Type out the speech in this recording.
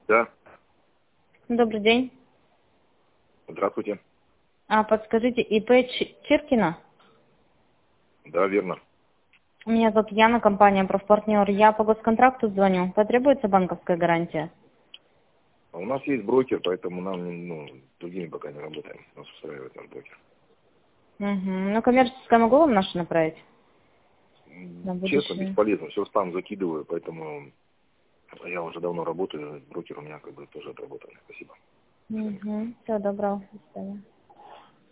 Да, Добрый день. здравствуйте. Подскажите, ИП Чиркина? Да, верно. Меня зовут Яна, компания «Профпартнер». Я по госконтракту звоню. Потребуется банковская гарантия? А у нас есть брокер, поэтому нам другими пока не работаем. Нас устраивает наш брокер. Угу. Ну, коммерческое могу вам наше направить на Честно, будущее? бесполезно. Все в спам закидываю, поэтому я уже давно работаю. Брокер у меня как бы тоже отработанный. Спасибо. До свидания. Угу. Всего доброго. До свидания.